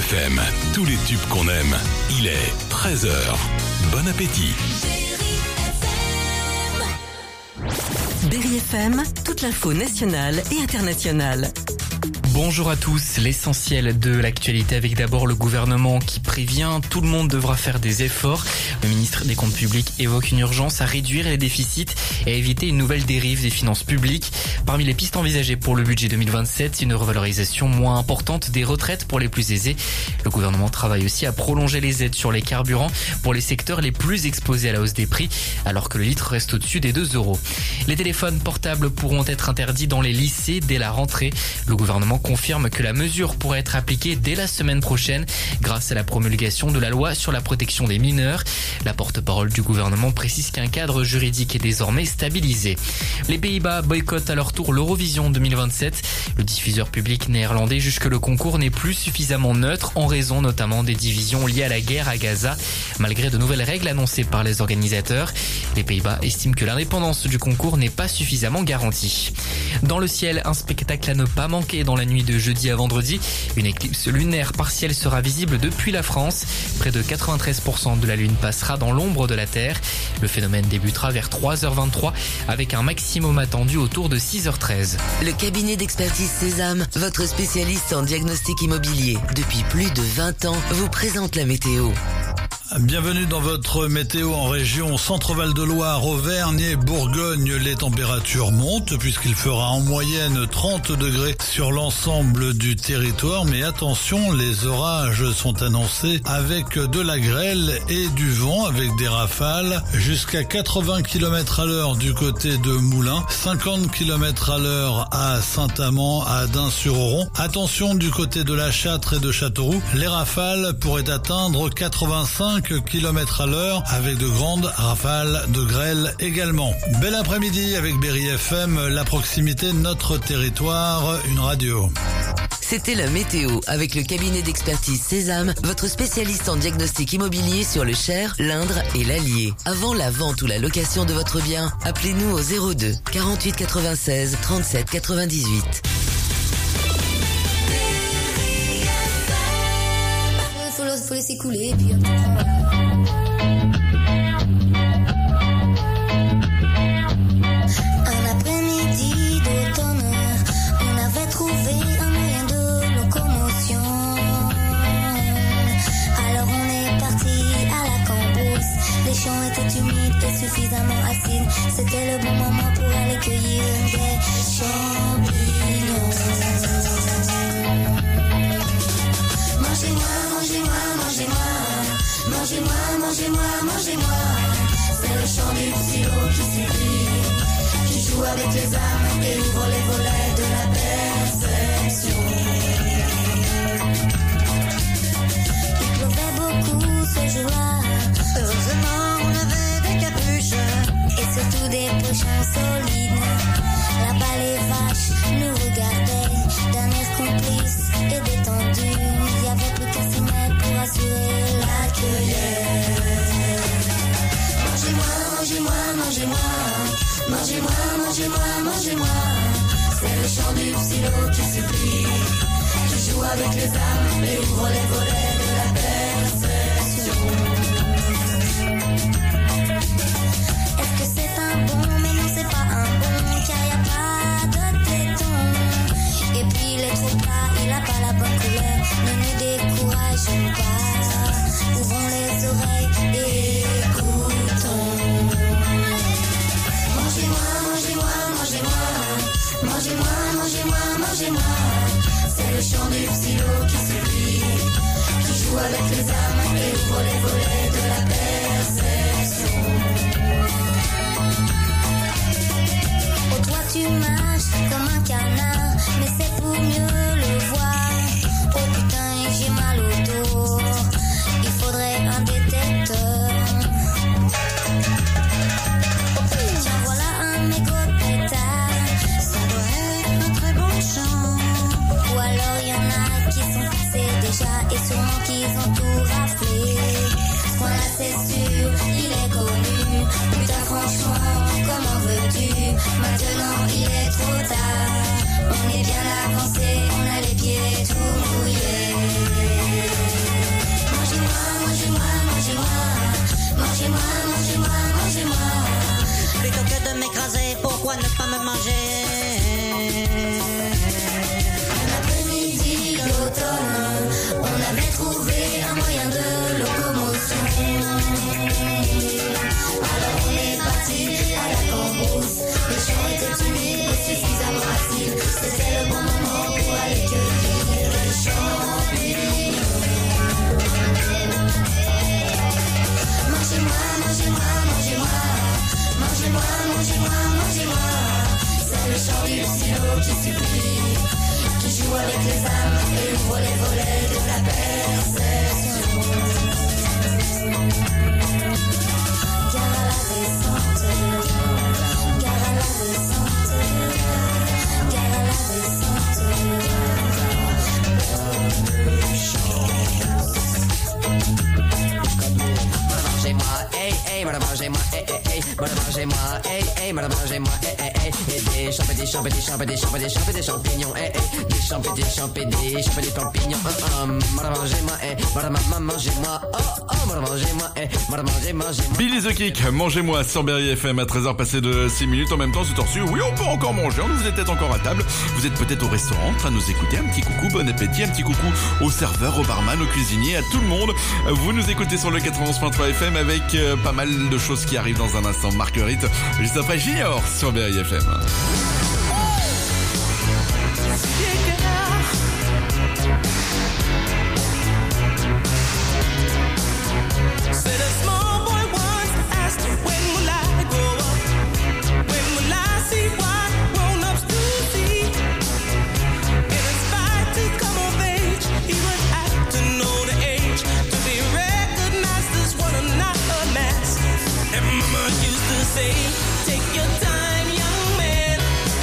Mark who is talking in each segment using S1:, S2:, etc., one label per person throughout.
S1: FM, tous les tubes qu'on aime. Il est 13h. Bon appétit.
S2: Berry FM, toute l'info nationale et internationale.
S3: Bonjour à tous, l'essentiel de l'actualité avec d'abord le gouvernement qui prévient, tout le monde devra faire des efforts. Le ministre des Comptes publics évoque une urgence à réduire les déficits et à éviter une nouvelle dérive des finances publiques. Parmi les pistes envisagées pour le budget 2027, une revalorisation moins importante des retraites pour les plus aisés. Le gouvernement travaille aussi à prolonger les aides sur les carburants pour les secteurs les plus exposés à la hausse des prix, alors que le litre reste au-dessus des 2 €. Les téléphones portables pourront être interdits dans les lycées dès la rentrée. Le gouvernement confirme que la mesure pourrait être appliquée dès la semaine prochaine grâce à la promulgation de la loi sur la protection des mineurs. La porte-parole du gouvernement précise qu'un cadre juridique est désormais stabilisé. Les Pays-Bas boycottent à leur tour l'Eurovision 2027. Le diffuseur public néerlandais juge que le concours n'est plus suffisamment neutre en raison notamment des divisions liées à la guerre à Gaza. Malgré de nouvelles règles annoncées par les organisateurs, les Pays-Bas estiment que l'indépendance du concours n'est pas suffisamment garantie. Dans le ciel, un spectacle à ne pas manquer dans la nuit de jeudi à vendredi. Une éclipse lunaire partielle sera visible depuis la France. Près de 93% de la lune passera dans l'ombre de la Terre. Le phénomène débutera vers 3h23 avec un maximum attendu autour de 6h13.
S4: Le cabinet d'expertise Sésame, votre spécialiste en diagnostic immobilier. Depuis plus de 20 ans, vous présente la météo.
S5: Bienvenue dans votre météo en région Centre-Val de Loire, Auvergne et Bourgogne. Les températures montent puisqu'il fera en moyenne 30 degrés sur l'ensemble du territoire. Mais attention, les orages sont annoncés avec de la grêle et du vent avec des rafales jusqu'à 80 km à l'heure du côté de Moulins, 50 km à l'heure à Saint-Amand, à Audun-sur-Oron. Attention du côté de La Châtre et de Châteauroux, les rafales pourraient atteindre 85 km à l'heure avec de grandes rafales de grêle également. Bel après-midi avec Berry FM, la proximité de notre territoire, une radio.
S4: C'était la météo avec le cabinet d'expertise Sésame, votre spécialiste en diagnostic immobilier sur le Cher, l'Indre et l'Allier. Avant la vente ou la location de votre bien, appelez-nous au 02 48 96 37 98.
S6: Faut laisser couler, puis un après-midi d'automne, on avait trouvé un moyen de locomotion. Alors on est parti à la cambrousse. Les champs étaient humides et suffisamment acides. C'était le bon moment pour aller cueillir des champignons. Mangez-moi, mangez-moi, mangez-moi, mangez-moi, mangez-moi, mangez-moi. C'est le chant du silo qui supplie, qui joue avec les âmes et ouvre les volets de la perception. Il pleuvait beaucoup ce jour-là. Heureusement, on avait des capuches et surtout des pochons solides. Là-bas, les vaches nous regardaient d'un air complice et détendu. Il n'y avait plus qu'à s'y mettre pour assurer la cueillette. Mangez-moi, mangez-moi, mangez-moi, mangez-moi, mangez-moi, mangez-moi. C'est le chant du silo qui supplie, qui joue avec les âmes et ouvre les volets de la perception. Est-ce que c'est un bon? Mais non, c'est pas un bon, car y a pas de téton. Et puis il est trop plat, il a pas la bonne couleur. Ne nous décourageons pas, ouvrons les oreilles et écoutons. Mangez-moi, mangez-moi, mangez-moi, mangez-moi, mangez-moi, mangez-moi. C'est le chant du silo qui supplie, qui joue avec les âmes et ouvre les volets de la perception. Oh, toi tu marches comme un canard, mais c'est pour mieux le voir. Oh putain, j'ai mal au dos, il faudrait un détecteur. Tiens, voilà un mégot de pétard, ça doit être un très bon chant. Ou alors y en a qui sont fixés déjà et sûrement qu'ils ont tout raflé. Ce coin là c'est sûr, il est connu. Putain franchement, comment veux-tu? Maintenant il est trop tard. On est bien avancé, on a les pieds tout mouillés. Mangez-moi, mangez-moi, mangez-moi. Plutôt que de m'écraser, pourquoi ne pas me manger? Un après-midi d'automne, on avait trouvé un moyen de locomotion. Alors on est parti à la cambrousse. Les champs étaient humides et suffisamment acides. C'était le bon moment pour aller cueillir les champignons. Mangez-moi, mangez-moi, mangez-moi. Mangez-moi, mangez-moi, mangez-moi. C'est le chant du silo qui supplie, qui joue avec les âmes et ouvre les volets de la perception. Gare à la descente, gare à la descente, gare à la descente. Mangez-moi, hey, hey, mangez-moi, hey, hey, hey, mangez-moi, hey, hey, mangez-moi, hey, hey, hey, et des champignons, hey, hey, des champignons, mangez-moi, hey, mangez-moi, oh, mangez-moi, hey, mangez-moi.
S7: Billy the Kick, mangez-moi sur Berry FM à 13h passé de 6 minutes. En même temps, c'est reçu. Oui, on peut encore manger. Vous êtes peut-être encore à table. Vous êtes peut-être au restaurant en train de nous écouter. Un petit coucou, bon appétit. Un petit coucou au serveur, au barman, au cuisinier, à tout le monde. Vous nous écoutez sur le 91.3 FM avec pas mal de choses qui arrivent dans un instant. Marguerite, juste après Junior sur Berry FM.
S8: Take your time, young man.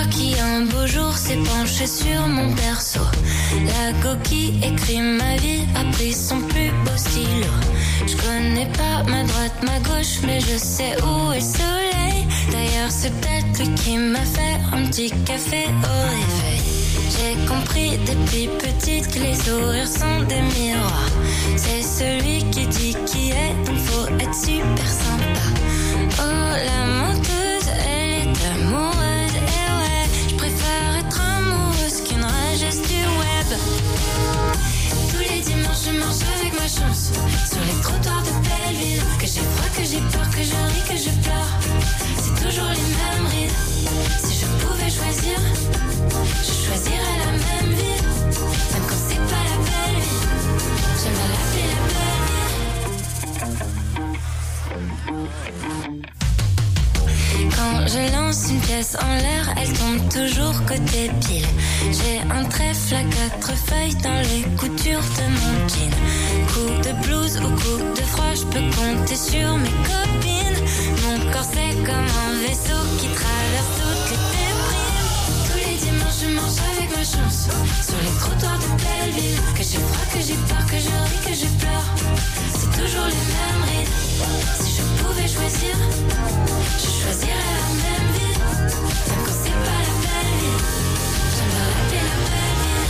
S8: toi qui un beau jour s'est penché sur mon berceau. La coquille écrit ma vie, a pris son plus beau stylo. Je connais pas ma droite, ma gauche, mais je sais où est le soleil. D'ailleurs c'est peut-être lui qui m'a fait un petit café au réveil. J'ai compris depuis petite que les sourires sont des miroirs. C'est celui qui dit qui est, donc faut être super sympa. Oh la menteuse, elle est amoureuse, et ouais, je préfère être amoureuse qu'une rageuse du web. Tous les dimanches je marche avec ma chance sur les trottoirs de Belleville. Que j'ai froid, que j'ai peur, que je ris, que je pleure, c'est toujours les mêmes rides. Si je pouvais choisir, je choisirais la même vie. Même quand c'est pas la belle vie, j'aimerais l'appeler la belle vie. Quand je lance une pièce en l'air, elle tombe toujours côté pile. J'ai un trèfle à 4 feuilles dans les coutures de mon jean. Coup de blues ou coup de froid, je peux compter sur mes copines. Mon corps c'est comme un vaisseau qui traverse toutes les déprimes. Tous les dimanches je marche avec ma chance sur les trottoirs de Belleville. Que j'ai froid, que j'ai peur, que je ris, que je pleure, c'est toujours les mêmes rides. Si je pouvais choisir, je choisirais la même vie. Même quand c'est pas la belle vie, j'aimerais l'appeler la belle vie.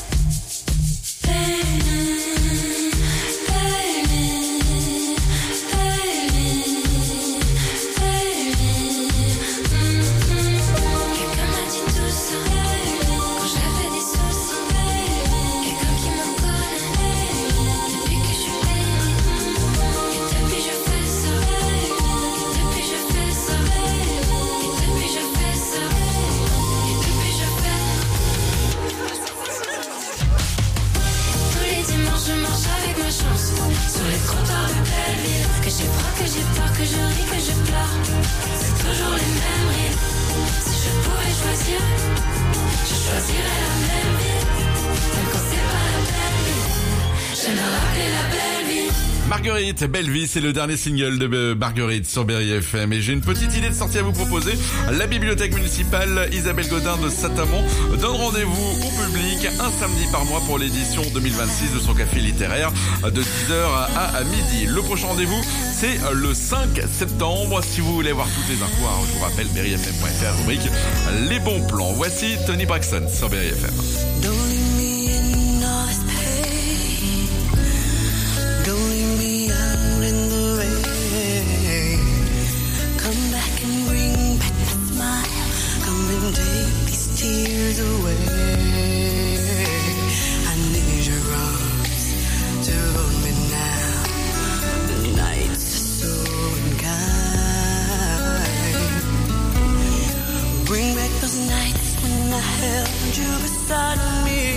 S8: Belle vie, belle vie, belle vie, belle vie. Quelqu'un m'a dit tout ça quand j'avais des soucis. Quelqu'un qui me connaît depuis que je suis belle. Et depuis je fais ça. Et depuis je fais ça. Et depuis je fais ça. Et depuis je fais. Tous les dimanches je marche avec ma chance sur les trottoirs de Belleville. Que j'ai froid, que j'ai peur, que je ris, que je pleure, c'est toujours les mêmes rides. Si je pouvais choisir, je choisirais la même vie. Même quand c'est pas la belle vie, j'aimerais l'appeler la belle vie.
S7: Marguerite, Belle Vie, c'est le dernier single de Marguerite sur Berry FM. Et j'ai une petite idée de sortie à vous proposer. La bibliothèque municipale Isabelle Godin de Saint-Amand donne rendez-vous au public un samedi par mois pour l'édition 2026 de son café littéraire de 10h à midi. Le prochain rendez-vous, c'est le 5 septembre. Si vous voulez voir toutes les infos, je vous rappelle berryfm.fr, rubrique Les bons plans. Voici Tony Braxton sur Berry FM.
S9: Tears away. I need your arms to hold me now. The nights are so unkind. Bring back those nights when I held you beside me.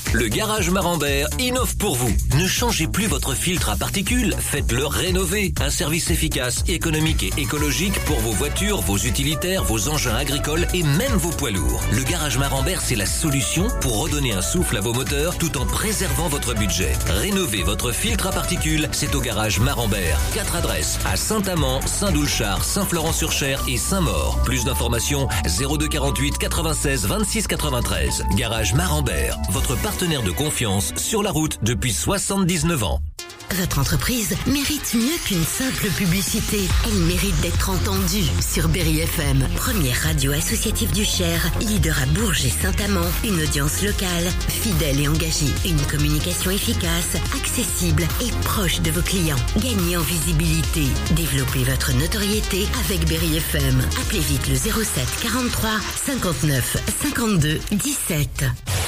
S10: Le garage Marambert innove pour vous. Ne changez plus votre filtre à particules, faites-le rénover. Un service efficace, économique et écologique pour vos voitures, vos utilitaires, vos engins agricoles et même vos poids lourds. Le garage Marambert, c'est la solution pour redonner un souffle à vos moteurs tout en préservant votre budget. Rénovez votre filtre à particules, c'est au garage Marambert. 4 adresses à Saint-Amand, Saint-Doulchard, Saint-Florent-sur-Cher et Saint-Maur. Plus d'informations 02 48 96 26 93. Garage Marambert, votre partenaire de confiance sur la route depuis 79 ans.
S11: Votre entreprise mérite mieux qu'une simple publicité. Elle mérite d'être entendue sur Berry FM, première radio associative du Cher, leader à Bourges et Saint-Amand, une audience locale, fidèle et engagée, une communication efficace, accessible et proche de vos clients. Gagnez en visibilité, développez votre notoriété avec Berry FM. Appelez vite le 07 43 59 52 17.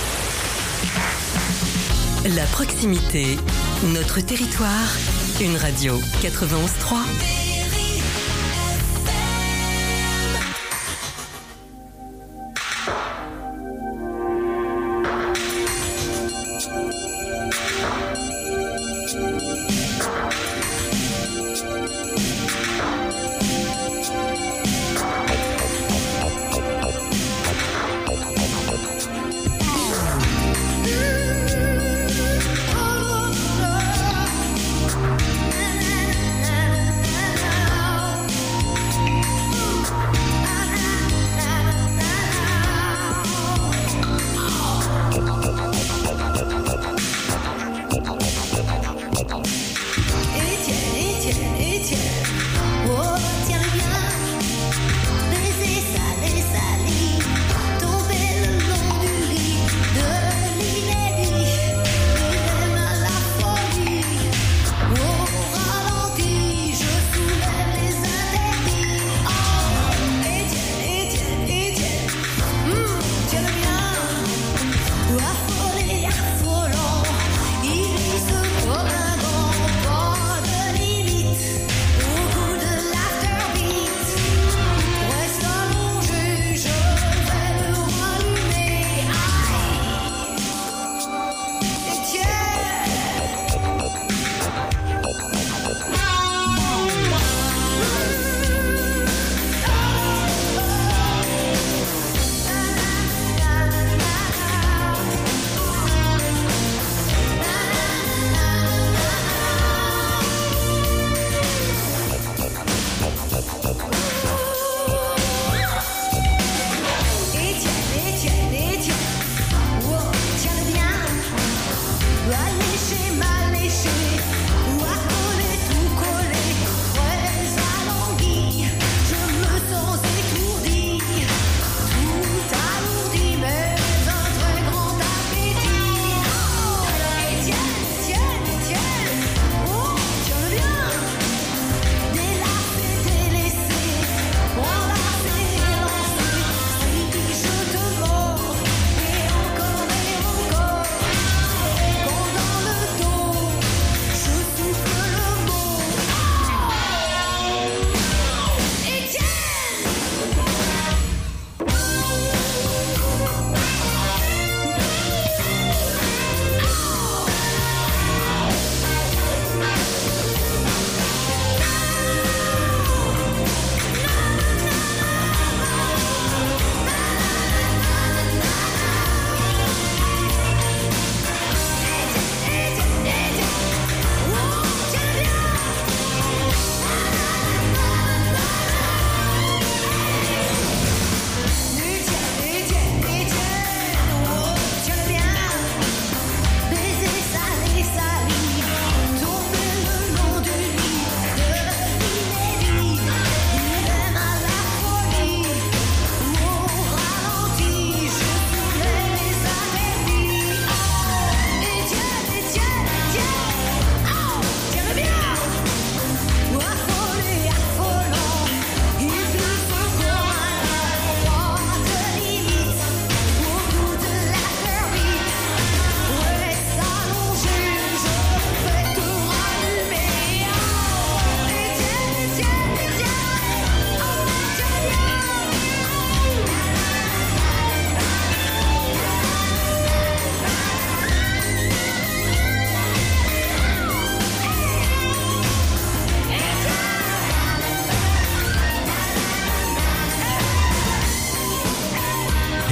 S2: La proximité, notre territoire, une radio 91.3.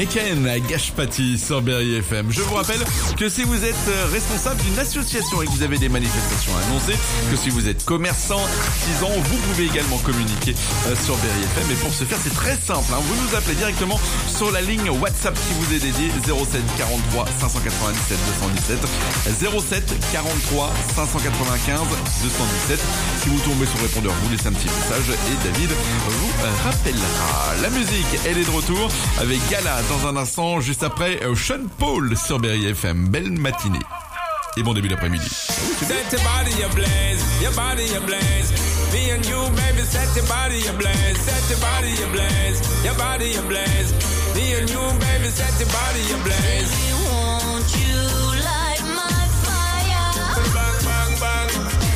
S7: Ken à Gashpati sur Berry FM. Je vous rappelle que si vous êtes responsable d'une association et que vous avez des manifestations à annoncer, que si vous êtes commerçant, artisan, vous pouvez également communiquer sur Berry FM. Et pour ce faire, c'est très simple. Vous nous appelez directement sur la ligne WhatsApp qui vous est dédiée 07 43 597 217 07 43 595 217. Si vous tombez sur le répondeur, vous laissez un petit message et David vous rappellera. La musique, elle est de retour avec Gala dans un instant, juste après Sean Paul sur Berry FM. Belle matinée et bon début d'après-midi.
S12: Set your body ablaze, your body ablaze. Me and you, baby, set your body ablaze, set your body ablaze, your body ablaze. Me and you, baby, set your body ablaze.
S8: Baby, won't you light my fire?
S12: Bang, bang, bang.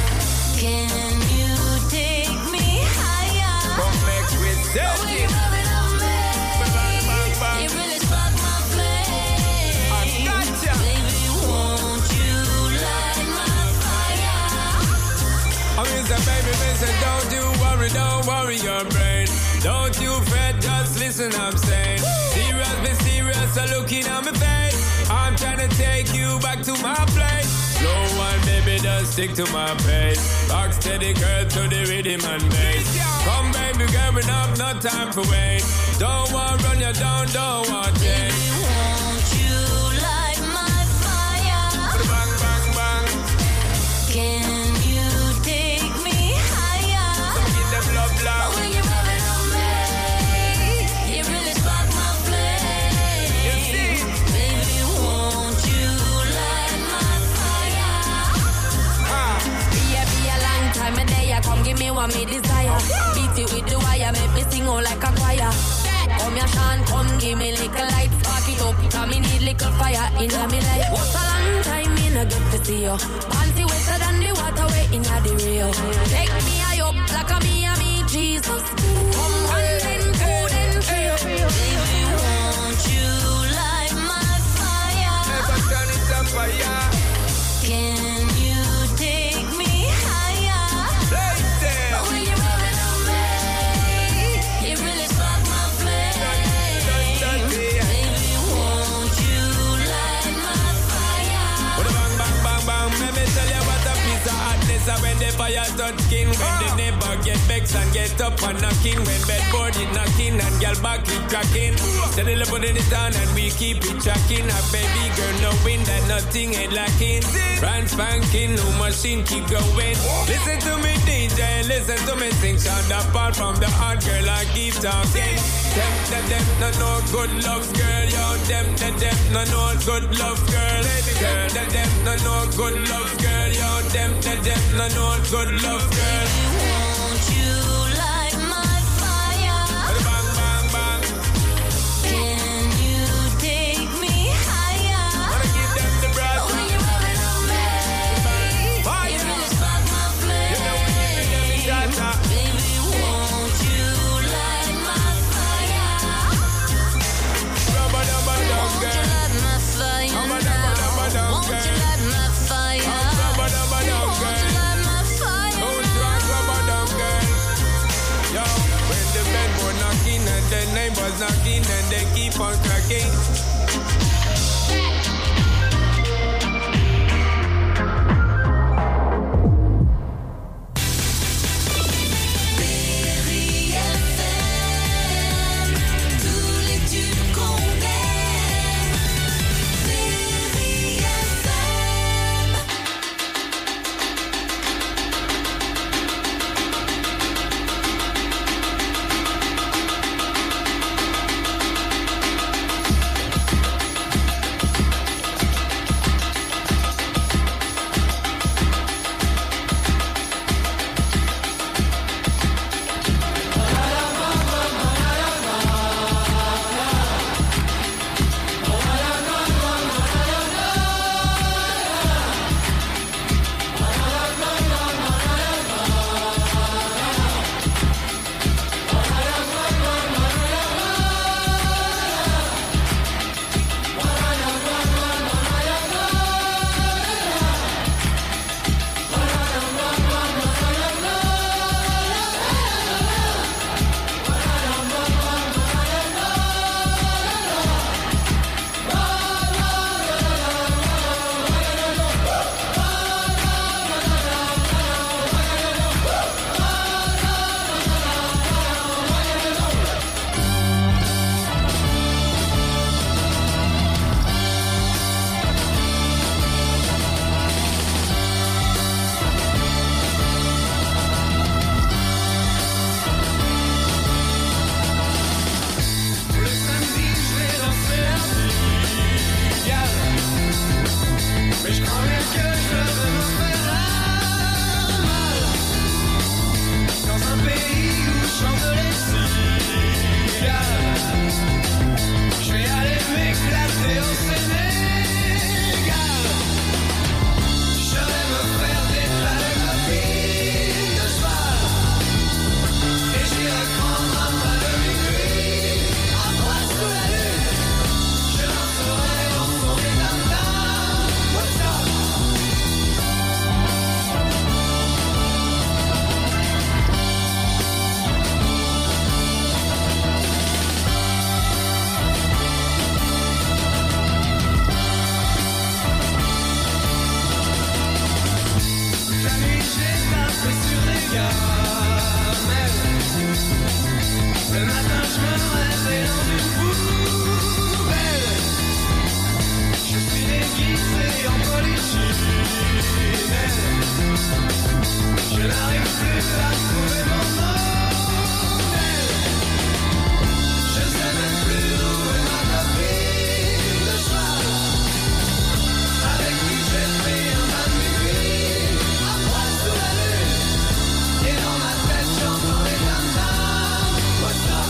S8: Can you take me higher?
S12: Come make we set
S8: When
S12: it.
S8: you rub it on me,
S12: Bang, bang, bang.
S8: it really spark my flame.
S12: I gotcha.
S8: Baby, won't you light my fire?
S12: I mean, say, baby, me say, don't worry your brain. Don't you fret, just listen, I'm saying. Serious, be serious, so looking at my face. I'm trying to take you back to my place. Slow one, baby, just stick to my pace. Rock steady, girl, to the rhythm and bass. Come, baby, girl, we have no time for wait. Don't want run you down, don't want change.
S8: Baby, won't you light my fire?
S12: Bang, bang, bang.
S8: Can you take me higher?
S12: Give them love, love.
S8: When you rub it on me, it really spark my flame.
S12: You see?
S8: Baby, won't you light my fire?
S13: Be a long time a day, come give me what me desire. Beat it with the wire, make me sing all like a choir. Come here, Sean, come give me little light, spark it up, cause me need little fire in me life. What's a long time me no get to see you? Panty wetter than the water way in the real. Take me high up like a me, Jesus. Come one then two then three.
S8: Baby, won't you light my fire?
S12: Never turn it up fire.
S8: Can you take me higher?
S12: Blaze it.
S8: When you rub it on me, it really spark my flame. Baby, won't you light my fire?
S12: Bang, bang, bang, bang. Let me tell you what a piece of hotness. When the fire touch skin, when the neighbor get vexed and get up and knocking, when bedboard is knocking and girl back is cracking. Steadily putting it on and we keep it tracking. A baby girl knowing that nothing ain't lacking. Brand spanking, no machine keep going. Listen to me DJ, listen to me sing. Sound apart from the hard girl I keep talking. Them, no good love girl. Yo, them, no good love girl. Girl, them, no good love girl. Yo, them, no good love girl.
S8: Won't you light my fire?
S12: Bang, bang, bang.
S8: Can you take me higher?
S12: Wanna give them the breath.
S8: When you rub it on me,
S12: Fire.
S8: it really spark my flame.
S12: You know we give them the shot.
S8: Baby, won't you light my fire?
S12: Rubber, rubber,
S8: Won't
S12: dub,
S8: you
S12: girl.
S8: light my fire
S12: Rubber,
S8: now?
S12: rubber, dub,
S8: Won't you
S12: girl.
S8: light my fire?
S12: Rubber, rubber, dub,
S8: Won't you
S12: girl.
S8: light my fire
S12: Don't drag rubber, dub, girl.
S14: Je n'arrive plus à trouver mon modèle. Je sais même plus où est ma copine de cheval, avec qui j'ai pris un bain de minuit, à poil sous la lune. Et dans ma tête j'entends les tam-tams. What's up?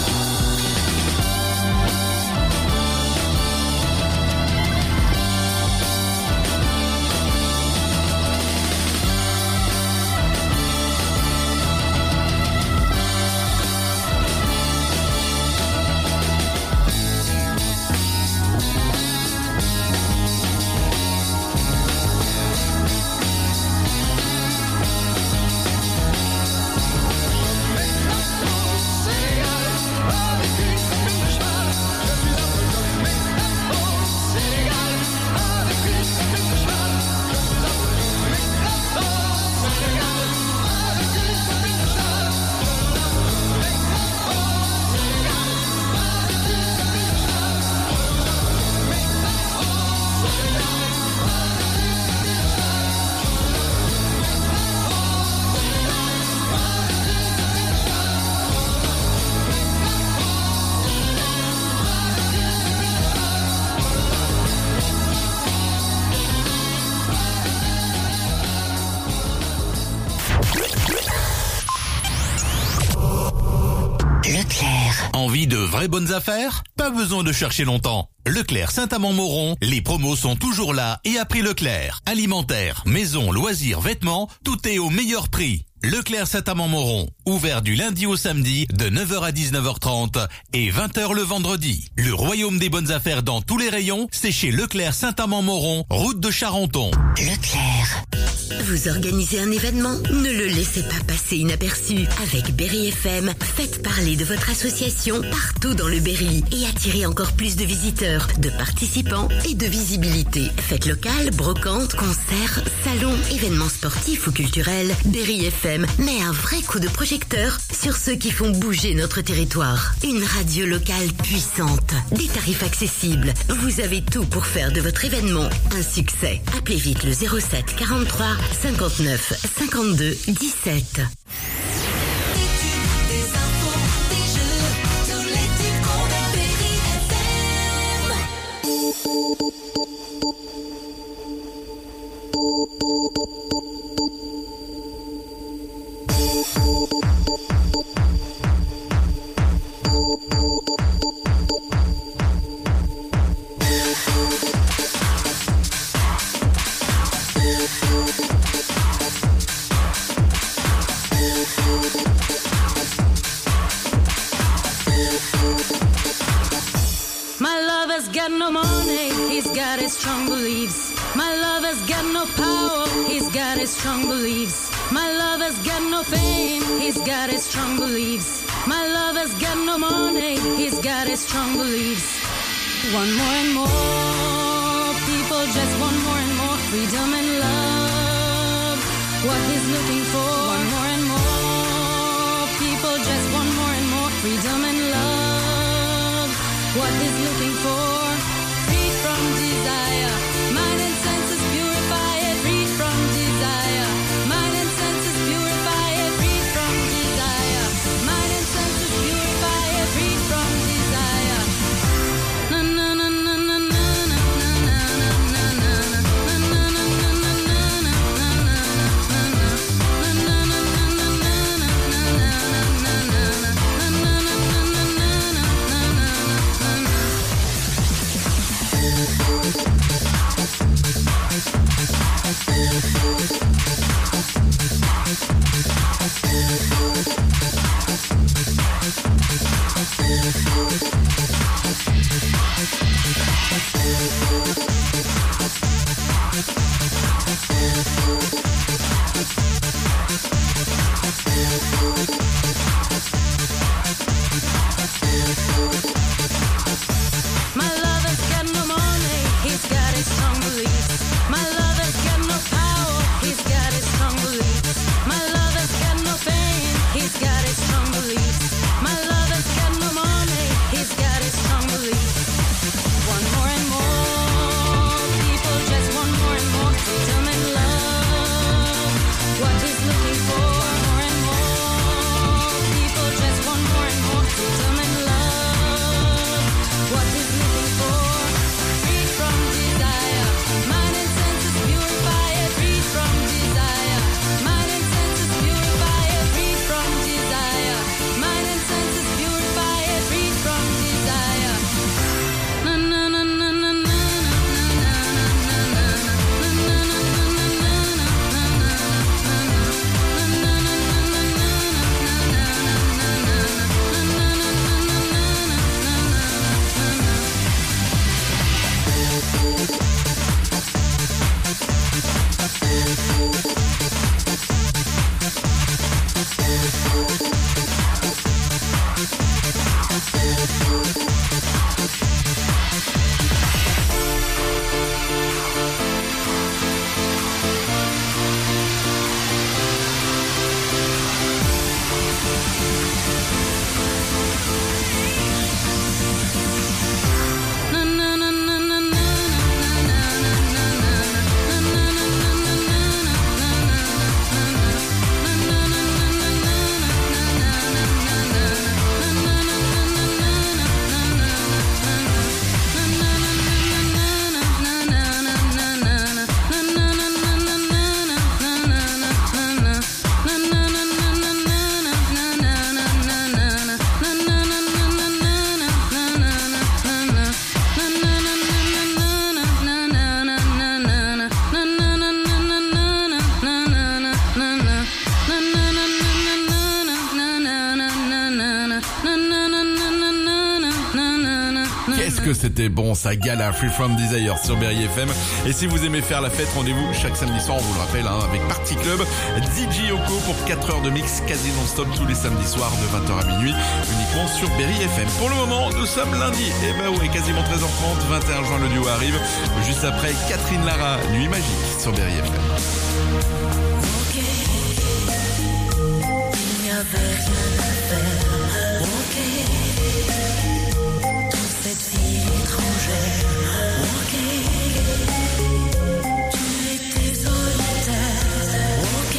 S15: Envie de vraies bonnes affaires? Pas besoin de chercher longtemps. Leclerc Saint-Amand-Moron, les promos sont toujours là et à prix Leclerc. Alimentaire, maison, loisirs, vêtements, tout est au meilleur prix. Leclerc Saint-Amand-Moron, ouvert du lundi au samedi de 9h à 19h30 et 20h le vendredi. Le royaume des bonnes affaires dans tous les rayons, c'est chez Leclerc Saint-Amand-Moron, route de Charenton.
S11: Leclerc. Vous organisez un événement? Ne le laissez pas passer inaperçu. Avec Berry FM, faites parler de votre association partout dans le Berry et attirez encore plus de visiteurs, de participants et de visibilité. Fêtes locales, brocantes, concerts, salons, événements sportifs ou culturels, Berry FM met un vrai coup de projecteur sur ceux qui font bouger notre territoire. Une radio locale puissante, des tarifs accessibles. Vous avez tout pour faire de votre événement un succès. Appelez vite le 07 43 59 52 17.
S16: got no money, he's got his strong beliefs. My lover's got no power, he's got his strong beliefs. My lover's got no fame, he's got his strong beliefs. My lover's got no money, he's got his strong beliefs. Want more and more, people just want more and more freedom and love. What he's looking for, want more and more, people just want more and more freedom and love. What he's looking for, freed from desire, mind and senses purify it, freed from desire, mind and senses purify it, freed from desire, mind and senses purify it, freed from desire. Na na na na na na na na na My lover's got no money, he's got his strong beliefs. My lover's got no power, he's got his strong beliefs. My lover's got no fame, he's got his strong beliefs. My lover's got no money, he's got his strong beliefs. Want more and more, people just want more and more.
S7: est bon, ça gala Free From Desire sur Berry FM. Et si vous aimez faire la fête, rendez-vous chaque samedi soir, on vous le rappelle, avec Party Club, DJ Yoko pour 4 heures de mix quasi non-stop tous les samedis soirs de 20h à minuit, uniquement sur Berry FM. Pour le moment, nous sommes lundi, et bah ouais, quasiment 13h30, 21 juin, le duo arrive. Juste après, Catherine Lara, Nuit Magique sur Berry FM.
S14: Ok, il n'y avait rien à faire. Ok, toute cette vie étrangère. Ok, tu étais solitaire. Ok,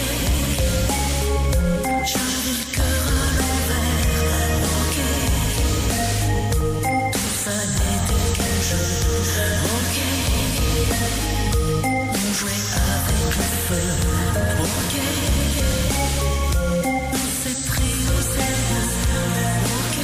S14: j'avais le cœur à l'envers. Ok, tout ça n'était qu'un jeu. Ok, on jouait avec le feu. Ok, on s'est pris au sérieux. Ok,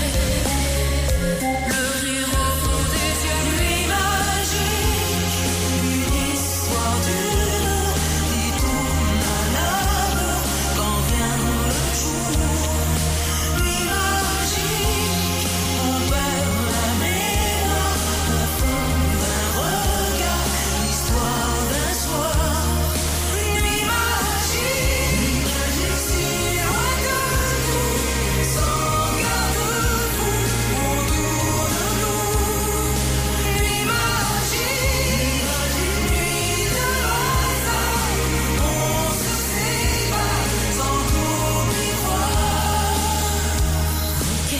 S14: le rire au fond des yeux. Nuit magique, une histoire dure qui tourne à l'amour quand vient le jour. Nuit magique, on perd la mémoire au fond d'un regard, l'histoire d'un soir. Nuit magique, si loin de nous, sans garde-fou, autour de nous. Nuit magique, nuit de hasard, on se sépare sans trop y croire. Ok,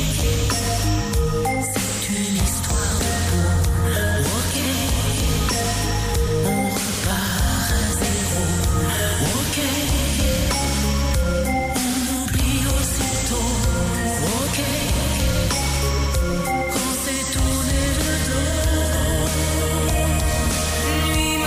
S14: c'est une histoire d'amour. Ok, on repart à zéro. Ok, on oublie aussitôt. Ok, quand c'est tourné le dos. Nuit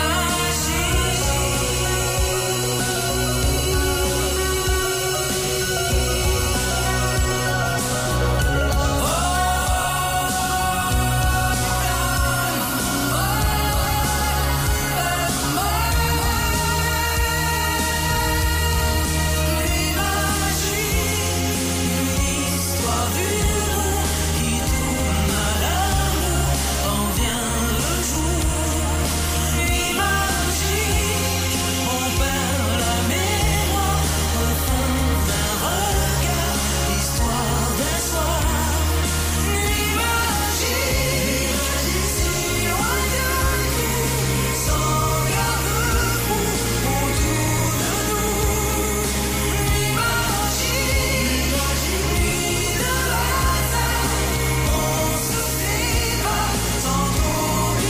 S14: histoire dure qui tourne à l'amour quand vient le jour. Nuit magique, on perd la mémoire au fond d'un regard, l'histoire d'un soir. Nuit magique, si loin de nous, sans garde-fou, autour de nous. Nuit magique, nuit de hasard, on se sépare sans trop y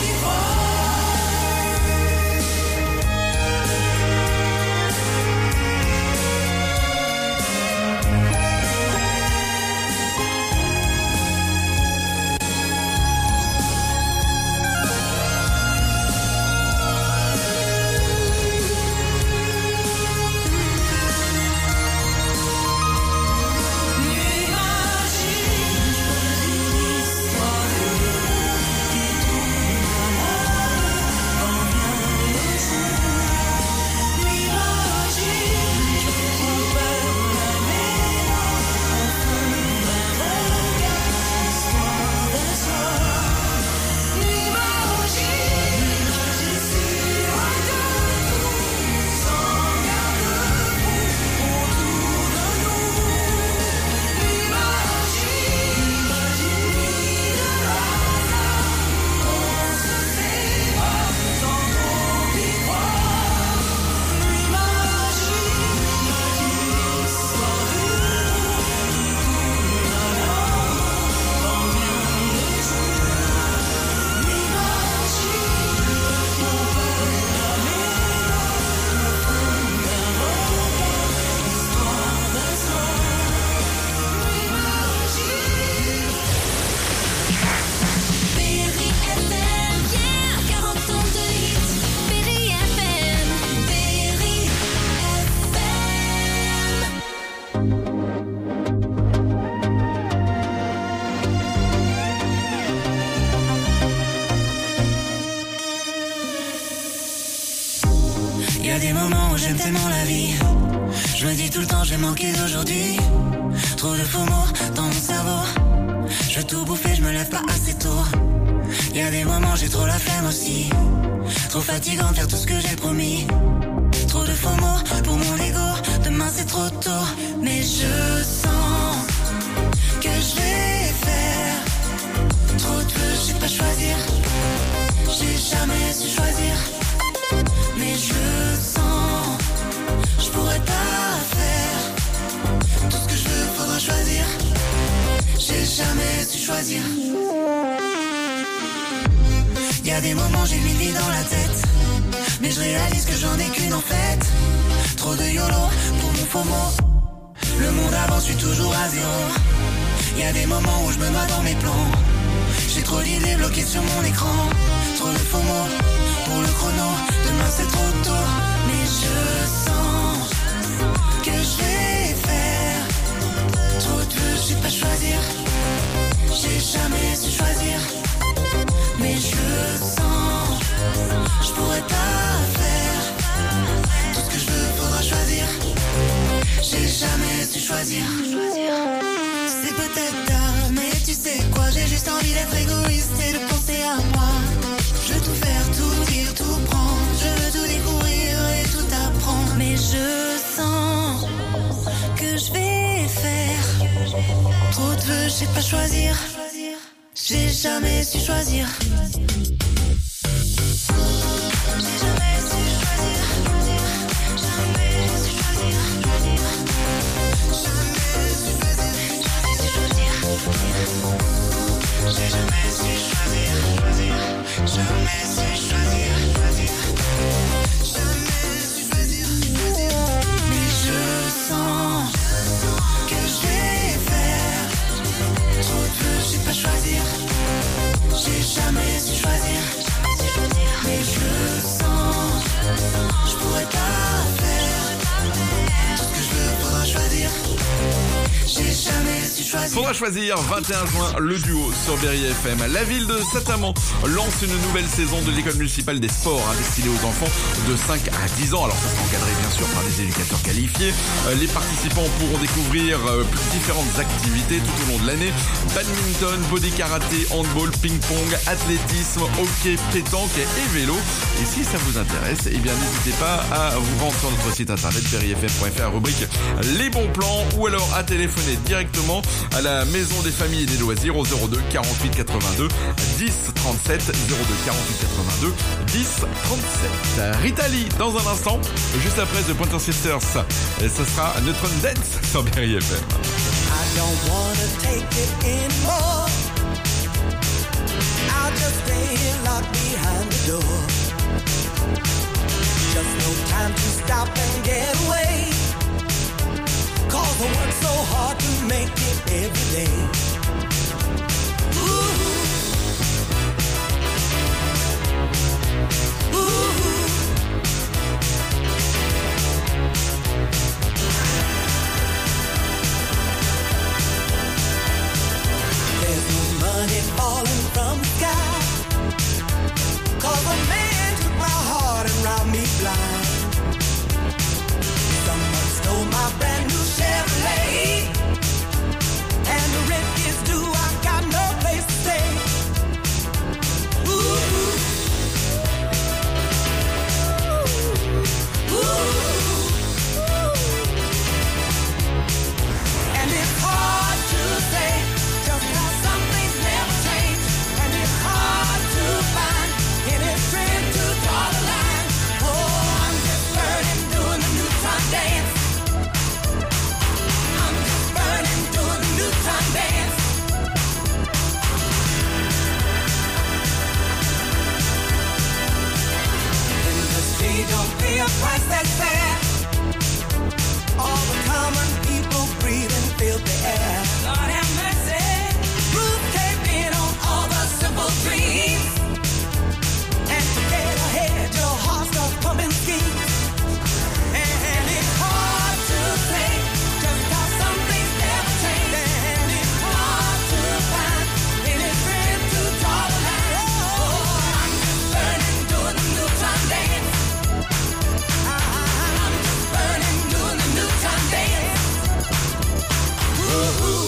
S14: Nuit magique, histoire dure qui tourne à l'amour quand vient le jour. Nuit magique, on perd la mémoire au fond d'un regard, l'histoire d'un soir. Nuit magique, si loin de nous, sans garde-fou, autour de nous. Nuit magique, nuit de hasard, on se sépare sans trop y croire. Nuit magique, histoire dure qui tourne à l'amour quand vient le jour. Nuit magique, on perd la mémoire au fond d'un regard, l'histoire d'un soir. Nuit magique. Berry FM, yeah, 40 ans de hits. Berry FM, Berry FM. Y a des moments où j'aime tellement la vie. Je me dis tout le temps j'ai manqué d'aujourd'hui. Trop de faux mots dans mon cerveau. Je veux tout bouffer, je me lève pas assez tôt.
S17: Y a des moments j'ai trop la flemme aussi. Trop fatigant de faire tout ce que j'ai promis. Trop de faux mots pour mon ego. Demain c'est trop tôt. Mais je sens que je vais faire trop de feux, je sais pas choisir. J'ai jamais su choisir. Mais je sens, je pourrais pas faire tout ce que je veux, faudra choisir. J'ai jamais su choisir. Y a des moments j'ai mille vies dans la tête, mais je réalise que j'en ai qu'une en fait. Trop de YOLO pour mon faux mot. Le monde avance, je suis toujours à zéro. Y a des moments où je me noie dans mes plans. J'ai trop d'idées bloquées sur mon écran. Trop de faux mots pour le chrono. Demain c'est trop tôt. Mais je sens que je vais faire trop de feux, je sais pas choisir. J'ai jamais su choisir. Mais je sens, je pourrais pas faire tout ce que je veux, faudra choisir. J'ai jamais su choisir. C'est peut-être tard, mais tu sais quoi, j'ai juste envie d'être égoïste et de penser à moi. Je veux tout faire, tout dire, tout prendre. Je veux tout découvrir et tout apprendre. Mais je sens que je vais faire trop de vœux, je sais pas choisir. J'ai jamais su choisir.
S7: Faudra choisir, 21 juin, le duo sur Berry FM. La ville de Saint-Amand lance une nouvelle saison de l'école municipale des sports destinée aux enfants de 5 à 10 ans. Alors ça sera encadré bien sûr par des éducateurs qualifiés. Les participants pourront découvrir différentes activités tout au long de l'année. Badminton, body karaté, handball, ping-pong, athlétisme, hockey, pétanque et vélo. Et si ça vous intéresse, eh bien n'hésitez pas à vous rendre sur notre site internet berryfm.fr, rubrique les bons plans, ou alors à téléphoner directement à la Maison des Familles et des Loisirs au 02 48 82 10 37, 02 48 82 10 37. Rita Lee dans un instant, juste après The Pointer Sisters, et ce sera Neutron Dance sur Berry FM.
S14: I don't wanna take it anymore. I'll just stay here locked behind the door. Just no time to stop and get away. Cause I work so hard to make it every day. Ooh. Ooh. There's no money falling from the sky. Cause a man took my heart and robbed me blind. Someone stole my brand new Chevrolet, and the rent is due, I got no place to stay. Ooh. Ooh. And it's hard to say just how some things never change, and it's hard to find any strength to draw the line. Oh, I'm just burning, doing the Newton dance. I'm just burning, doing the Newton dance. Industry don't pay a price that's fair. All the common people breathing filthy air. Lord have mercy. Roof caved in on all the simple dreams. And to get ahead, your heart starts pumping schemes. And it's hard to say just how some things never change. And it's hard to find any strength to draw the line. Oh, I'm just burning, doing the Newton dance. I'm just burning, doing the Newton dance. Ooh.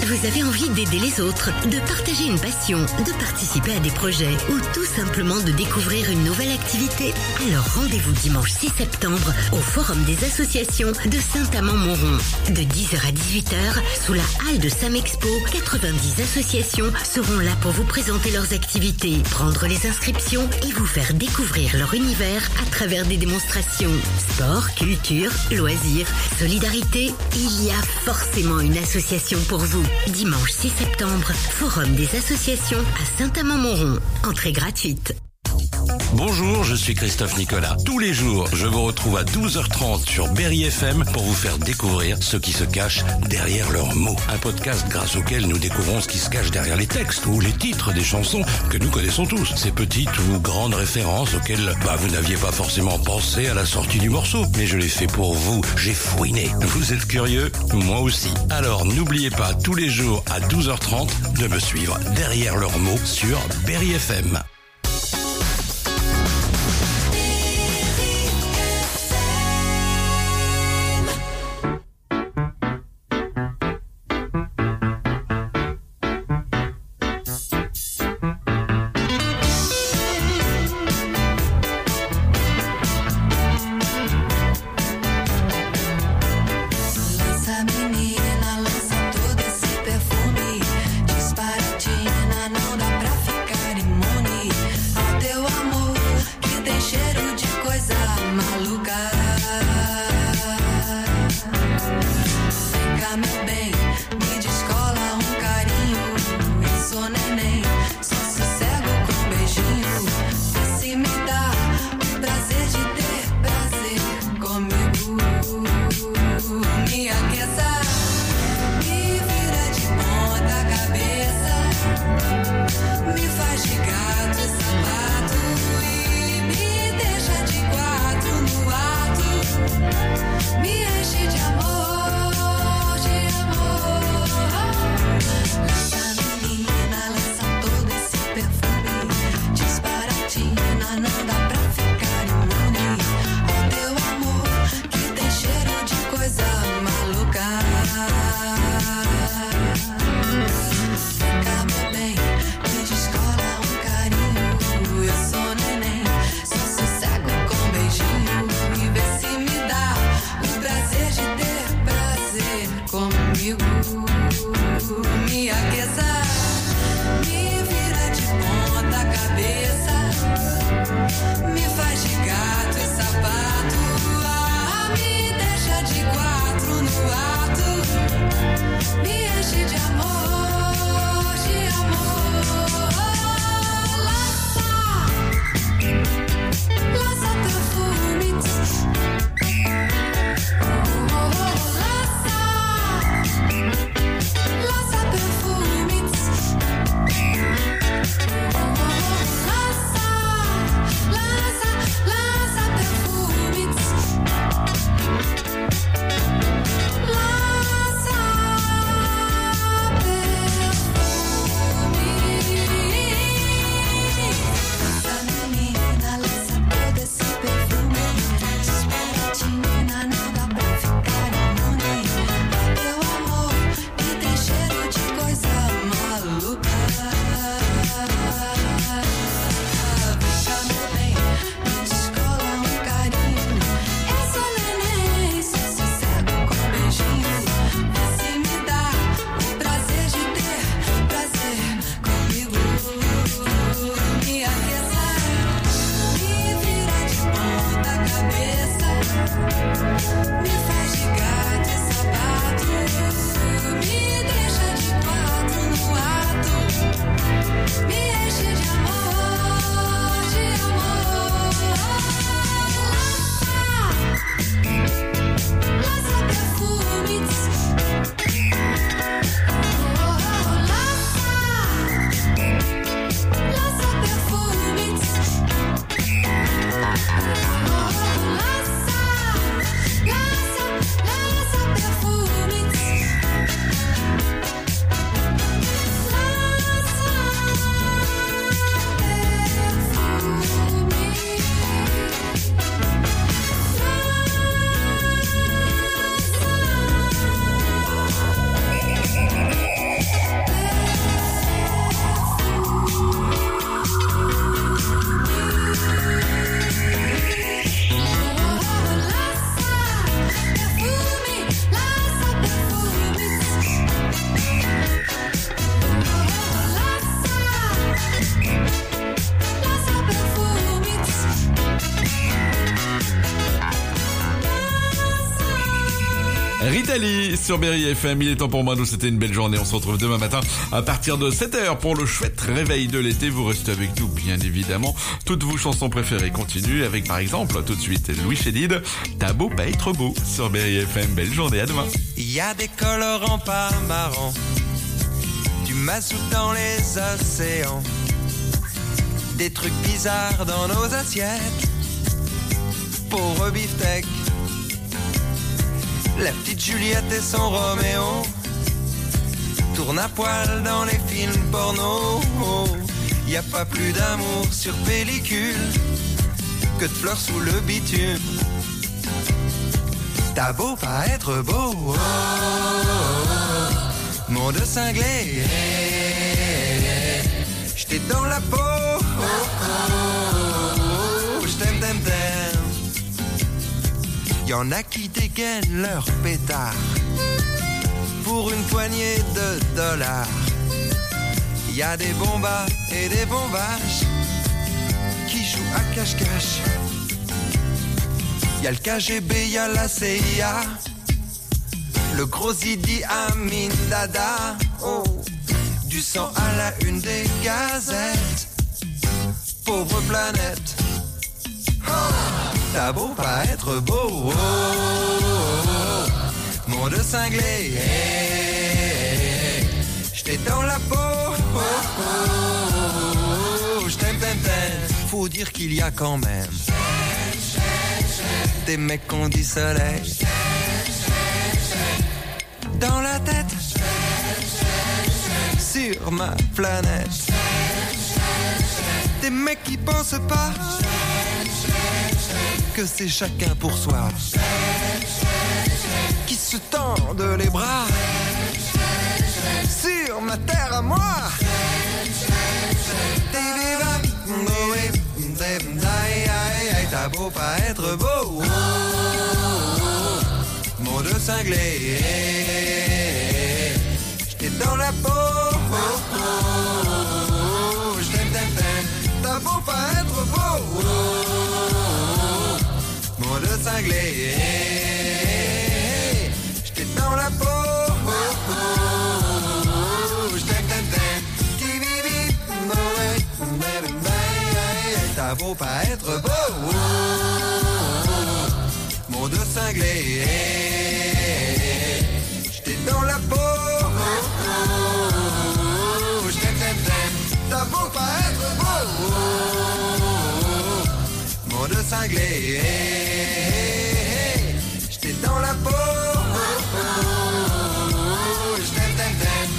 S11: Vous avez envie d'aider les autres, de partager une passion, de participer à des projets ou tout simplement de découvrir une nouvelle activité? Alors rendez-vous dimanche 6 septembre au Forum des associations de Saint-Amand-Montrond. De 10h à 18h, sous la halle de Samexpo, 90 associations seront là pour vous présenter leurs activités, prendre les inscriptions et vous faire découvrir leur univers à travers des démonstrations. Sport, culture, loisirs, solidarité, il y a forcément une association pour vous. Dimanche 6 septembre, Forum des associations à Saint-Amand-Montrond. Entrée gratuite.
S18: Bonjour, je suis Christophe Nicolas. Tous les jours, je vous retrouve à 12h30 sur Berry FM pour vous faire découvrir ce qui se cache derrière leurs mots. Un podcast grâce auquel nous découvrons ce qui se cache derrière les textes ou les titres des chansons que nous connaissons tous. Ces petites ou grandes références auxquelles vous n'aviez pas forcément pensé à la sortie du morceau. Mais je l'ai fait pour vous, j'ai fouiné. Vous êtes curieux? Moi aussi. Alors n'oubliez pas tous les jours à 12h30 de me suivre derrière leurs mots sur Berry FM.
S14: La
S7: Kali sur Berry FM. Il est temps pour moi, nous c'était une belle journée. On se retrouve demain matin à partir de 7h pour le chouette réveil de l'été. Vous restez avec nous, bien évidemment. Toutes vos chansons préférées continuent avec, par exemple, tout de suite, Louis Chédid, T'as beau pas être beau sur Berry FM. Belle journée, à demain.
S19: Il y a des colorants pas marrants, du mazout dans les océans, des trucs bizarres dans nos assiettes, pauvre beefsteak. La petite Juliette et son Roméo tournent à poil dans les films porno. Y a pas plus d'amour sur pellicule que de fleurs sous le bitume. T'as beau pas être beau, oh, oh, oh, monde cinglé, j'étais dans la peau, oh, oh, oh, j't'aime, t'aime, t'aime. Y'en a qui dégainent leur pétard pour une poignée de dollars. Y a des bombas et des bombages qui jouent à cache-cache. Y'a le KGB, y'a la CIA, le gros Idi Amin Dada. Oh, du sang à la une des gazettes, pauvre planète. Oh, t'as beau pas être beau, oh, oh, oh, monde cinglé, j'étais dans la peau, oh, oh, oh, j't'aime, t'aime, t'aime. Faut dire qu'il y a quand même des mecs qu'on dit soleil dans la tête sur ma planète. Des mecs qui pensent pas que c'est chacun pour soi, qui se tendent les bras sur ma terre à moi. T'as beau pas être beau, monde cinglé, j'étais dans la peau, j't'aime, t'aime, t'aime. T'as beau pas être beau, monde cinglé, j'étais dans la peau, j't'aime, t'aime, t'aime. T'as beau pas être beau, monde cinglé, j'étais dans la peau, j't'aime, t'aime, t'aime. T'as beau pas être beau, monde cinglé, j'étais dans la peau, j't'aime, t'aime, t'aime.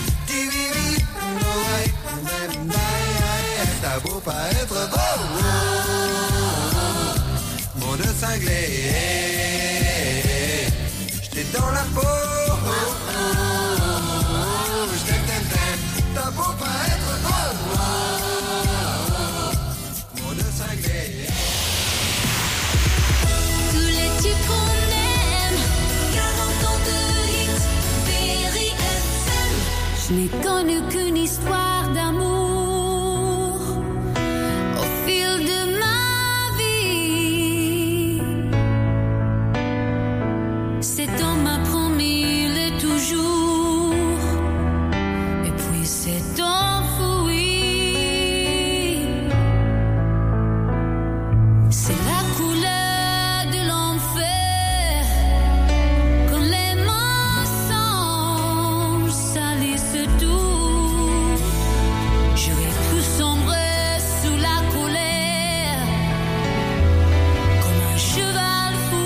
S19: T'as beau pas être beau, monde cinglé, j'étais dans la peau, j't'aime, t'aime, t'aime. T'as beau pas être beau, monde cinglé.
S14: Tous les tubes qu'on aime, 40 ans de hits, Berry FM. Je n'ai connu qu'une histoire d'amour. Cet homme m'a promis le toujours, et puis s'est enfoui. C'est la couleur de l'enfer, quand les mensonges salissent tout. J'aurais pu sombrer sous la colère, comme un cheval fou.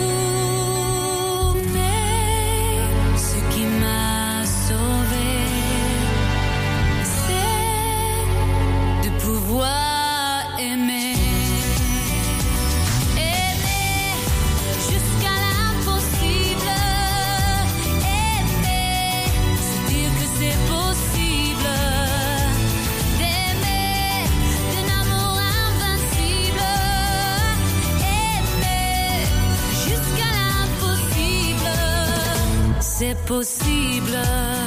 S14: C'est possible.